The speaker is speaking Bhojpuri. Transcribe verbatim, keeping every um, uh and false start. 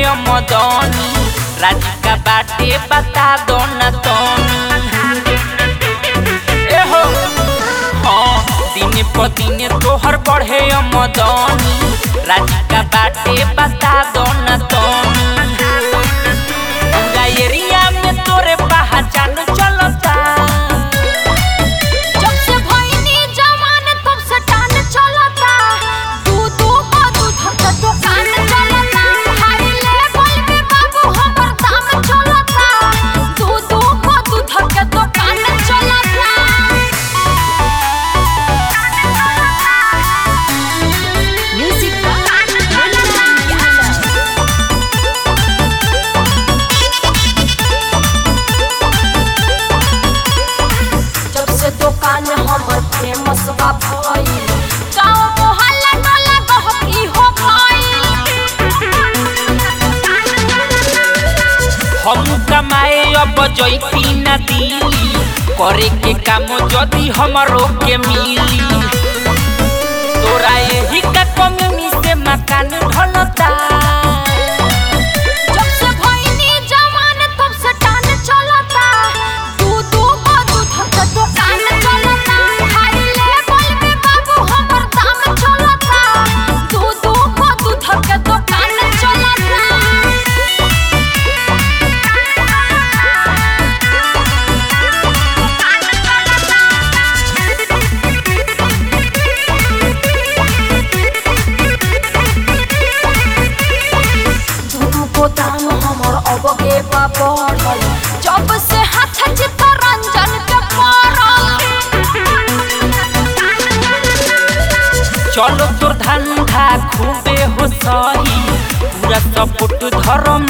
मदनी राधिका बाटे बता दो न तनी ए हो हाँ दिन पर दिन तोहर बढ़े मदनी राधिका बाटे बता दो न तनी पूरा एरिया में तोरे पहचान चलता दुकान हमर फेमस बा भइल गांव मोहल्ला टोला गहकी हो गइल हम कमाए अब जइती न दिली करे के काम जदी हमरो के मिली तोरा यही का कमी से मकान ढलता दाम हमर अब के बढ़ल जब से हाथ चित्तरंजन के पड़ल चलो तोर धंधा खूबे हो सही पूरा सपोर्ट धर्म